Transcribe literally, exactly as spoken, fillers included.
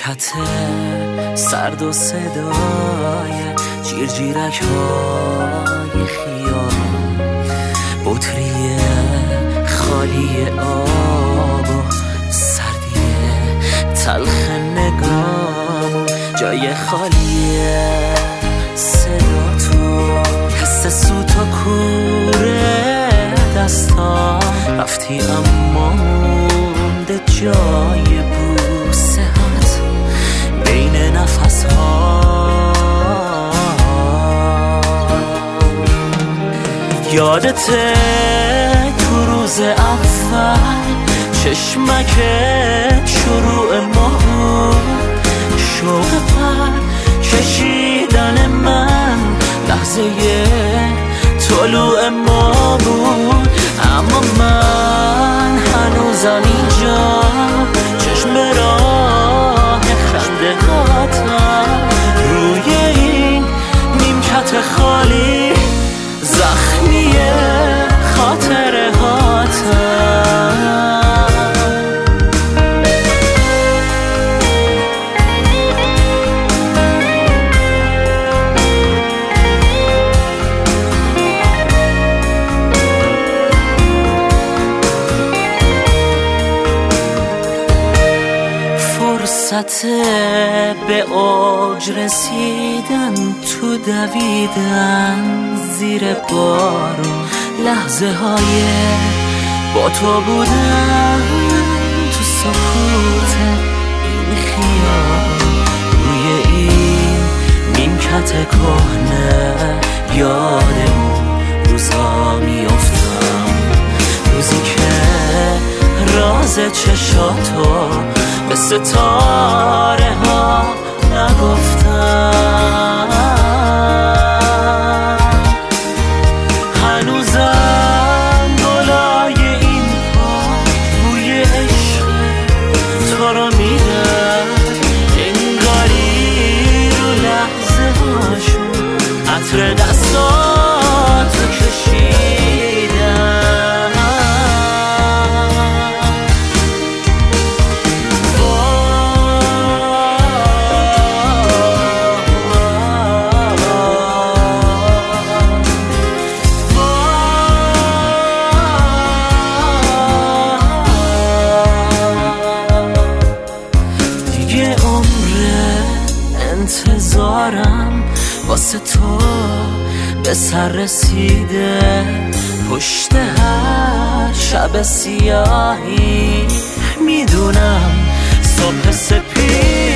نیمکت سرد و صدای جیر جیرک های خیام، بطری خالی آب و سردی تلخ نگام، جای خالی صدا تو حس سوت و کوره دستا، رفتی اما مونده جای بوسه هات بین نفس ها. یادته تو روز اول چشمکت شروع ما بود، شوق پر کشیدن من لحظه طلوع ما بود، اما من هنوزم اینجا چشم راه خنده هاتم، روی این نیمکت خالی زخمی خاطره هاتم. فرصت به اوج رسیدن تو دویدن زیر بارون، لحظه های با تو بودن تو سکوت این خیال، روی این نیمکت کهنه یادمون روزا میافتم، روزی که راز چشاتو به ستاره ها نگفتم، هنوزم گلای این پاک بوی عشق تو رو میدن، انگاری رو لحظه هاشون عطر دستاتو کشیدن. انتظارم واسه تو به سر رسیده، پشت هر شب سیاهی میدونم صبح سپید